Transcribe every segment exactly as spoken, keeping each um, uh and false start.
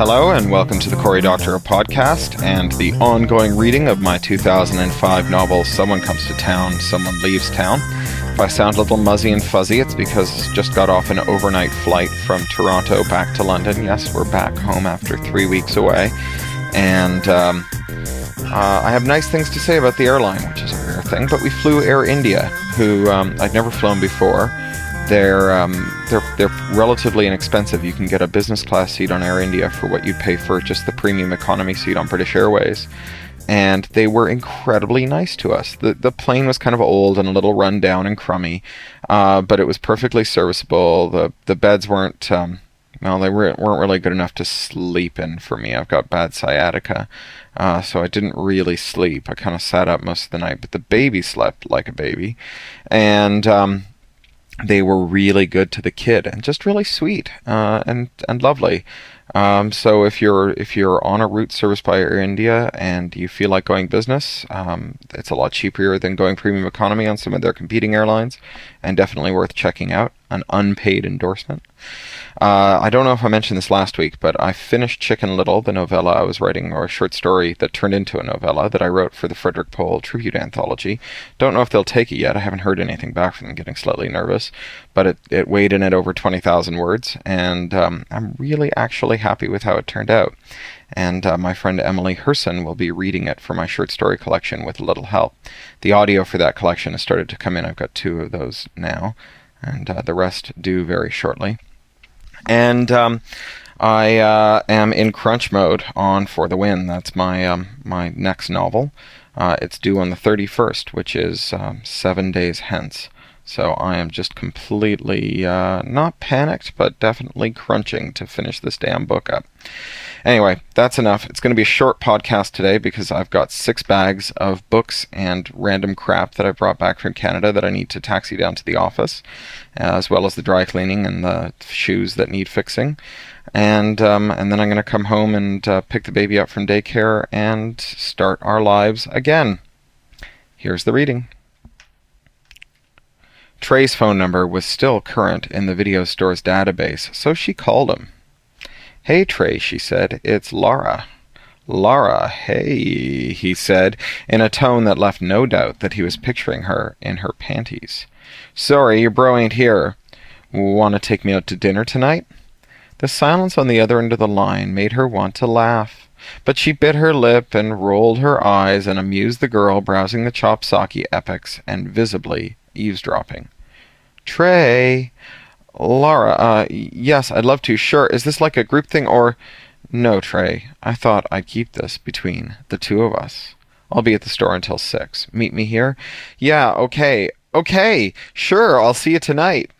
hello, and welcome to the Cory Doctorow podcast and the ongoing reading of my two thousand five novel, Someone Comes to Town, Someone Leaves Town. If I sound a little muzzy and fuzzy, it's because I just got off an overnight flight from Toronto back to London. Yes, we're back home after three weeks away. And um, uh, I have nice things to say about the airline, which is a rare thing, but we flew Air India, who um, I'd never flown before. They're, um, they're they're relatively inexpensive. You can get a business class seat on Air India for what you'd pay for just the premium economy seat on British Airways. And they were incredibly nice to us. The the plane was kind of old and a little run down and crummy, uh, but it was perfectly serviceable. The the beds weren't, um, well, they weren't really good enough to sleep in for me. I've got bad sciatica, uh, so I didn't really sleep. I kind of sat up most of the night, but the baby slept like a baby. And um, they were really good to the kid and just really sweet uh, and and lovely. Um, so if you're if you're on a route serviced by Air India and you feel like going business, um, it's a lot cheaper than going premium economy on some of their competing airlines, and definitely worth checking out. An unpaid endorsement. Uh, I don't know if I mentioned this last week, but I finished Chicken Little, the novella I was writing, or a short story that turned into a novella that I wrote for the Frederick Pohl Tribute Anthology. Don't know if they'll take it yet. I haven't heard anything back from them, getting slightly nervous. But it, it weighed in at over twenty thousand words, and um, I'm really actually happy with how it turned out. And uh, my friend Emily Herson will be reading it for my short story collection with a little help. The audio for that collection has started to come in. I've got two of those now, and uh, the rest due very shortly. And um, I uh, am in crunch mode on For the Win. That's my um, my next novel. Uh, it's due on the thirty-first, which is um, seven days hence. So I am just completely, uh, not panicked, but definitely crunching to finish this damn book up. Anyway, that's enough. It's going to be a short podcast today because I've got six bags of books and random crap that I brought back from Canada that I need to taxi down to the office, uh, as well as the dry cleaning and the shoes that need fixing. And um, and then I'm going to come home and uh, pick the baby up from daycare and start our lives again. Here's the reading. Trey's phone number was still current in the video store's database, so she called him. "Hey, Trey," she said, "it's Laura." "Laura, hey," he said, in a tone that left no doubt that he was picturing her in her panties. "Sorry, your bro ain't here. Want to take me out to dinner tonight?" The silence on the other end of the line made her want to laugh, but she bit her lip and rolled her eyes and amused the girl browsing the Chopsaki epics and visibly eavesdropping. "Trey..." "Laura, uh, yes, I'd love to, sure. Is this like a group thing, or..." "No, Trey, I thought I'd keep this between the two of us. I'll be at the store until six. Meet me here?" "Yeah, okay, okay, sure, I'll see you tonight."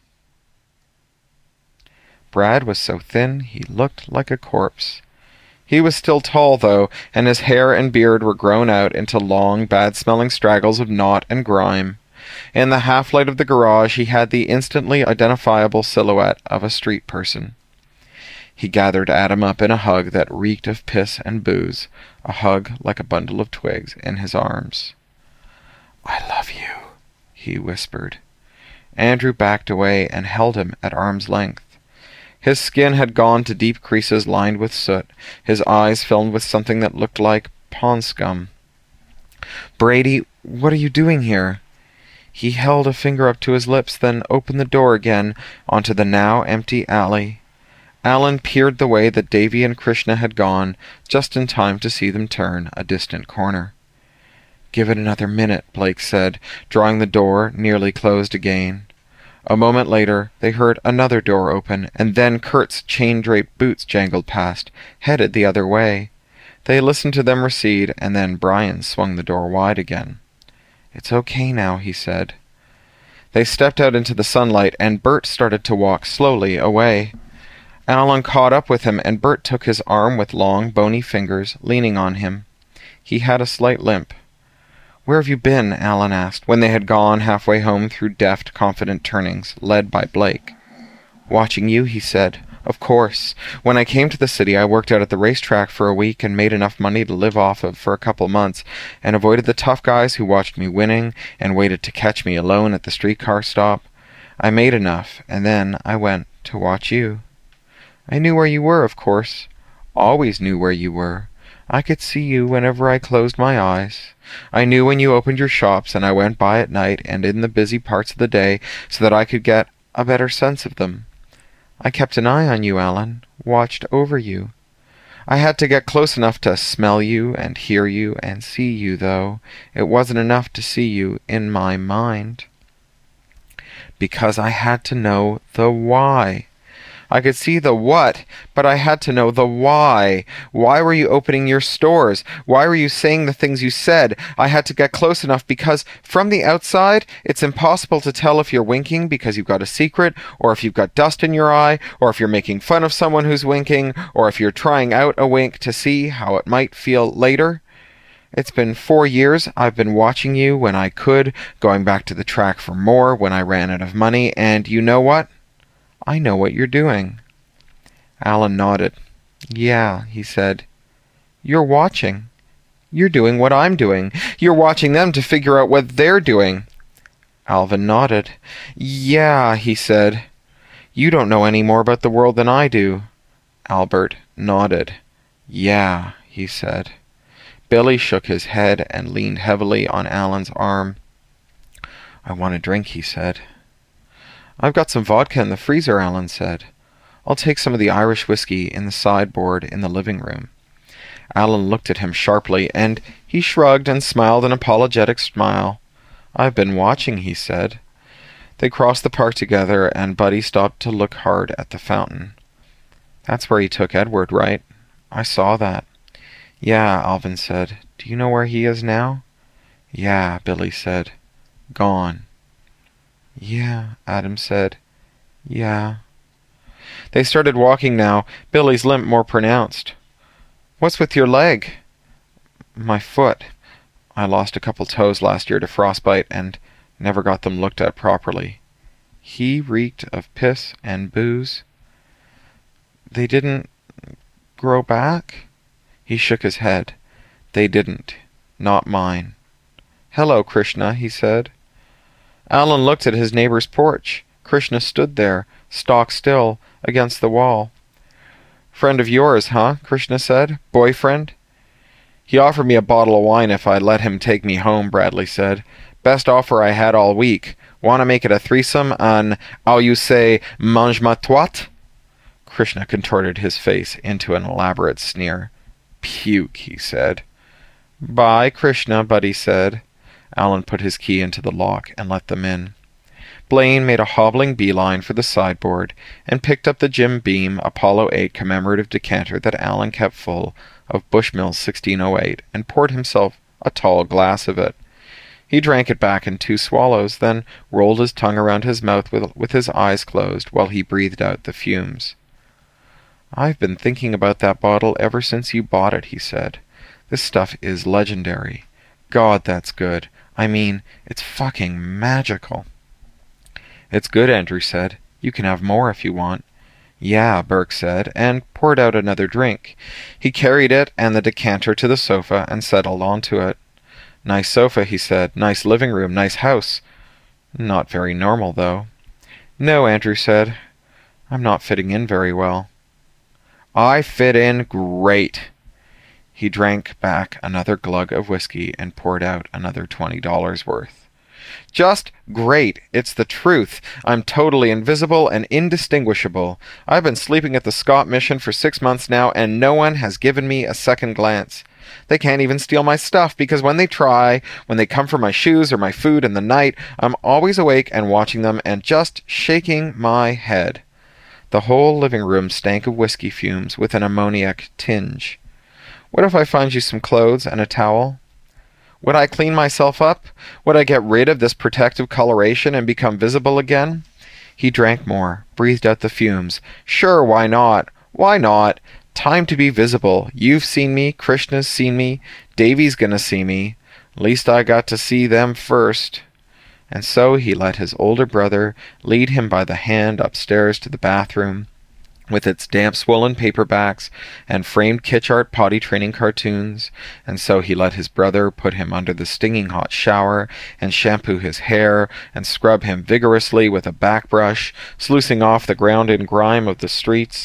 Brad was so thin he looked like a corpse. He was still tall, though, and his hair and beard were grown out into long, bad-smelling straggles of knot and grime. In the half-light of the garage, he had the instantly identifiable silhouette of a street person. He gathered Adam up in a hug that reeked of piss and booze, a hug like a bundle of twigs in his arms. "I love you," he whispered. Andrew backed away and held him at arm's length. His skin had gone to deep creases lined with soot, his eyes filmed with something that looked like pond scum. "Brady, what are you doing here?" He held a finger up to his lips, then opened the door again onto the now empty alley. Alan peered the way that Davy and Krishna had gone, just in time to see them turn a distant corner. "Give it another minute," Blake said, drawing the door nearly closed again. A moment later, they heard another door open, and then Kurt's chain-draped boots jangled past, headed the other way. They listened to them recede, and then Brian swung the door wide again. "It's okay now," he said. They stepped out into the sunlight, and Bert started to walk slowly away. Alan caught up with him, and Bert took his arm with long, bony fingers, leaning on him. He had a slight limp. "Where have you been?" Alan asked, when they had gone halfway home through deft, confident turnings, led by Blake. "Watching you," he said. "Of course. When I came to the city, I worked out at the racetrack for a week and made enough money to live off of for a couple months, and avoided the tough guys who watched me winning and waited to catch me alone at the streetcar stop. I made enough, and then I went to watch you. I knew where you were, of course. always knew where you were. I could see you whenever I closed my eyes. I knew when you opened your shops, and I went by at night and in the busy parts of the day so that I could get a better sense of them. I kept an eye on you, Alan, watched over you. I had to get close enough to smell you and hear you and see you, though. It wasn't enough to see you in my mind. Because I had to know the why. I could see the what, but I had to know the why. Why were you opening your stores? Why were you saying the things you said? I had to get close enough because from the outside, it's impossible to tell if you're winking because you've got a secret, or if you've got dust in your eye, or if you're making fun of someone who's winking, or if you're trying out a wink to see how it might feel later. It's been four years I've been watching you when I could, going back to the track for more when I ran out of money, and you know what? I know what you're doing. Alan nodded. Yeah, he said. You're watching. You're doing what I'm doing. You're watching them to figure out what they're doing. Alvin nodded. Yeah, he said. You don't know any more about the world than I do. Albert nodded. Yeah, he said. Billy shook his head and leaned heavily on Alan's arm. I want a drink, he said. I've got some vodka in the freezer, Alan said. I'll take some of the Irish whiskey in the sideboard in the living room. Alan looked at him sharply, and he shrugged and smiled an apologetic smile. I've been watching, he said. They crossed the park together, and Buddy stopped to look hard at the fountain. That's where he took Edward, right? I saw that. Yeah, Alvin said. Do you know where he is now? Yeah, Billy said. Gone. Yeah, Adam said. Yeah. They started walking now, Billy's limp more pronounced. What's with your leg? My foot. I lost a couple toes last year to frostbite and never got them looked at properly. He reeked of piss and booze. They didn't grow back? He shook his head. They didn't. Not mine. Hello, Krishna, he said. Alan looked at his neighbor's porch. Krishna stood there, stock still, against the wall. Friend of yours, huh? Krishna said. Boyfriend? He offered me a bottle of wine if I'd let him take me home, Bradley said. Best offer I had all week. Want to make it a threesome on, how you say, mange ma toite? Krishna contorted his face into an elaborate sneer. Puke, he said. Bye, Krishna, Buddy said. Alan put his key into the lock and let them in. Blaine made a hobbling beeline for the sideboard and picked up the Jim Beam Apollo eight commemorative decanter that Alan kept full of Bushmills sixteen oh eight and poured himself a tall glass of it. He drank it back in two swallows, then rolled his tongue around his mouth with, with his eyes closed while he breathed out the fumes. I've been thinking about that bottle ever since you bought it, he said. This stuff is legendary. God, that's good. I mean, it's fucking magical. It's good, Andrew said. You can have more if you want. Yeah, Burke said, and poured out another drink. He carried it and the decanter to the sofa and settled onto it. Nice sofa, he said. Nice living room, nice house. Not very normal, though. No, Andrew said. I'm not fitting in very well. I fit in great. He drank back another glug of whiskey and poured out another twenty dollars worth. Just great. It's the truth. I'm totally invisible and indistinguishable. I've been sleeping at the Scott Mission for six months now, and no one has given me a second glance. They can't even steal my stuff, because when they try, when they come for my shoes or my food in the night, I'm always awake and watching them and just shaking my head. The whole living room stank of whiskey fumes with an ammoniac tinge. What if I find you some clothes and a towel? Would I clean myself up? Would I get rid of this protective coloration and become visible again? He drank more, breathed out the fumes. Sure, why not? Why not? Time to be visible. You've seen me, Krishna's seen me, Davy's gonna see me. Least I got to see them first. And so he let his older brother lead him by the hand upstairs to the bathroom, with its damp swollen paperbacks and framed kitsch art potty training cartoons, and so he let his brother put him under the stinging hot shower and shampoo his hair and scrub him vigorously with a back brush, sluicing off the ground and grime of the streets.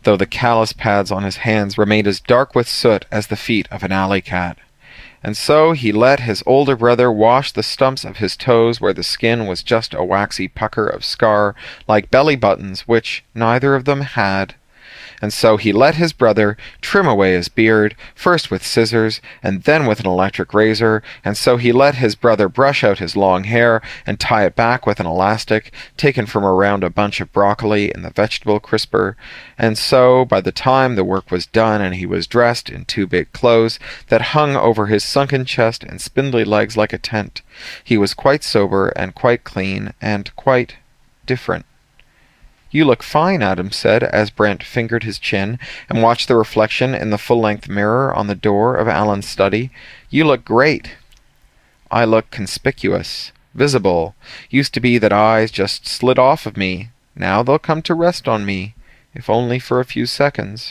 though the callous pads on his hands remained as dark with soot as the feet of an alley cat. And so he let his older brother wash the stumps of his toes where the skin was just a waxy pucker of scar, like belly buttons, which neither of them had. And so he let his brother trim away his beard, first with scissors, and then with an electric razor, and so he let his brother brush out his long hair and tie it back with an elastic taken from around a bunch of broccoli in the vegetable crisper, and so, by the time the work was done and he was dressed in two big clothes that hung over his sunken chest and spindly legs like a tent, he was quite sober and quite clean and quite different. "You look fine," Adam said, as Brent fingered his chin and watched the reflection in the full-length mirror on the door of Alan's study. "You look great." "I look conspicuous, visible. Used to be that eyes just slid off of me. Now they'll come to rest on me, if only for a few seconds."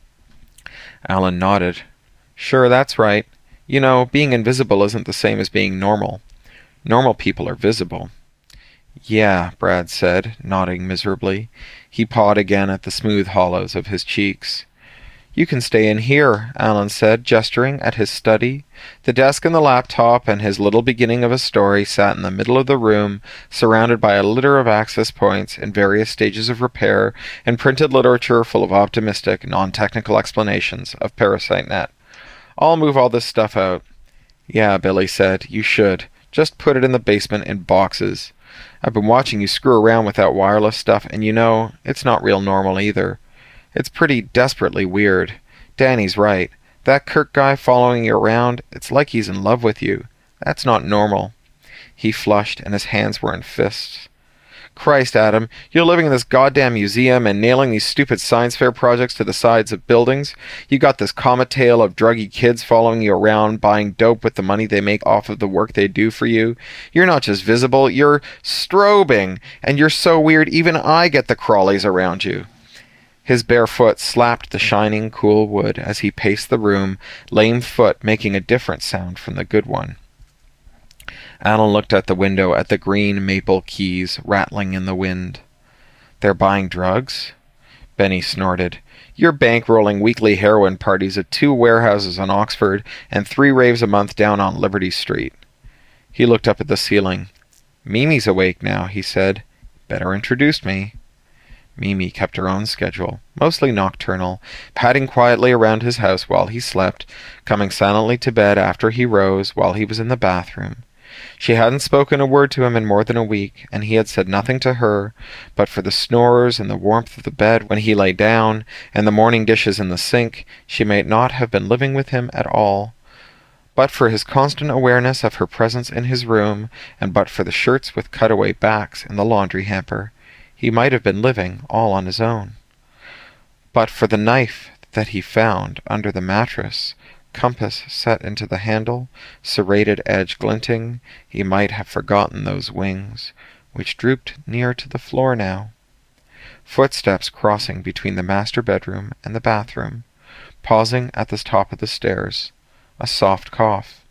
Alan nodded. "Sure, that's right. You know, being invisible isn't the same as being normal. Normal people are visible." "Yeah," Brad said, nodding miserably. He pawed again at the smooth hollows of his cheeks. "You can stay in here," Alan said, gesturing at his study. The desk and the laptop and his little beginning of a story sat in the middle of the room, surrounded by a litter of access points in various stages of repair and printed literature full of optimistic, non-technical explanations of ParasiteNet. "I'll move all this stuff out." "Yeah," Billy said, "you should. Just put it in the basement in boxes. I've been watching you screw around with that wireless stuff, and you know, it's not real normal either. It's pretty desperately weird. Danny's right. That Kirk guy following you around, it's like he's in love with you. That's not normal." He flushed, and his hands were in fists. "Christ, Adam, you're living in this goddamn museum and nailing these stupid science fair projects to the sides of buildings. You got this comet tale of druggy kids following you around, buying dope with the money they make off of the work they do for you. You're not just visible, you're strobing, and you're so weird even I get the crawlies around you." His bare foot slapped the shining, cool wood as he paced the room, lame foot making a different sound from the good one. Alan looked at the window at the green maple keys rattling in the wind. "They're buying drugs?" Benny snorted. "You're bankrolling weekly heroin parties at two warehouses on Oxford and three raves a month down on Liberty Street." He looked up at the ceiling. "Mimi's awake now," he said. "Better introduce me." Mimi kept her own schedule, mostly nocturnal, padding quietly around his house while he slept, coming silently to bed after he rose while he was in the bathroom. She hadn't spoken a word to him in more than a week, and he had said nothing to her, but for the snores and the warmth of the bed when he lay down, and the morning dishes in the sink, she might not have been living with him at all. But for his constant awareness of her presence in his room, and but for the shirts with cutaway backs in the laundry hamper, he might have been living all on his own. But for the knife that he found under the mattress, compass set into the handle, serrated edge glinting, he might have forgotten those wings, which drooped near to the floor now. Footsteps crossing between the master bedroom and the bathroom, pausing at the top of the stairs. A soft cough.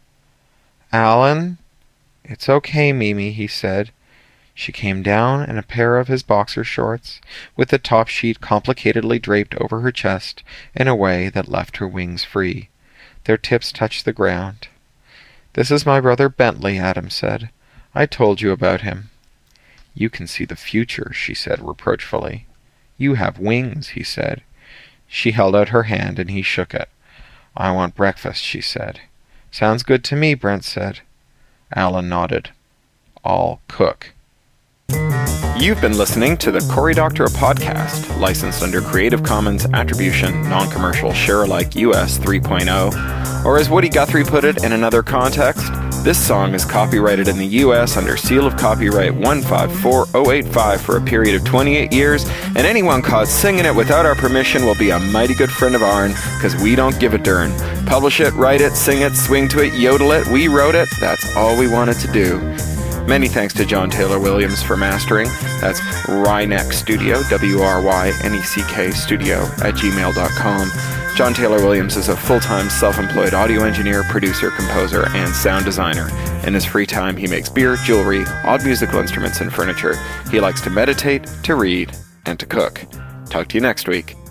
"Alan?" "It's okay, Mimi," he said. She came down in a pair of his boxer shorts, with the top sheet complicatedly draped over her chest in a way that left her wings free. Their tips touched the ground. "This is my brother Bentley," Adam said. "I told you about him." "You can see the future," she said reproachfully. "You have wings," he said. She held out her hand, and he shook it. "I want breakfast," she said. "Sounds good to me," Brent said. Alan nodded. "I'll cook." You've been listening to the Cory Doctorow podcast, licensed under Creative Commons Attribution, Non-Commercial Share-alike U S three point oh, or as Woody Guthrie put it in another context, this song is copyrighted in the U S under seal of copyright one five four oh eight five for a period of twenty-eight years, and anyone caught singing it without our permission will be a mighty good friend of ourn, because we don't give a darn. Publish it, write it, sing it, swing to it, yodel it, we wrote it, that's all we wanted to do. Many thanks to John Taylor Williams for mastering. That's Ryneck Studio, W R Y N E C K Studio at gmail dot com. John Taylor Williams is a full-time self-employed audio engineer, producer, composer, and sound designer. In his free time, he makes beer, jewelry, odd musical instruments, and furniture. He likes to meditate, to read, and to cook. Talk to you next week.